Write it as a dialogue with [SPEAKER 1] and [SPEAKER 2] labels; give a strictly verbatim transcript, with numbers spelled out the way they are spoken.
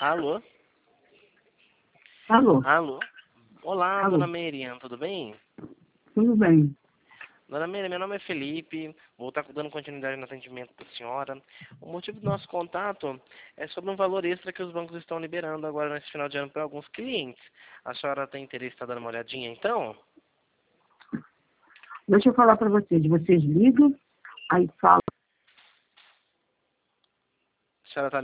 [SPEAKER 1] Alô?
[SPEAKER 2] Alô?
[SPEAKER 1] Alô? Olá,
[SPEAKER 2] Alô?
[SPEAKER 1] dona Miriam, tudo bem?
[SPEAKER 2] Tudo bem.
[SPEAKER 1] Dona Miriam, meu nome é Felipe, vou estar dando continuidade no atendimento da senhora. O motivo do nosso contato é sobre um valor extra que os bancos estão liberando agora nesse final de ano para alguns clientes. A senhora tem interesse em estar dando uma olhadinha, então?
[SPEAKER 2] Deixa eu falar para vocês. Vocês ligam, aí falam.
[SPEAKER 1] A senhora está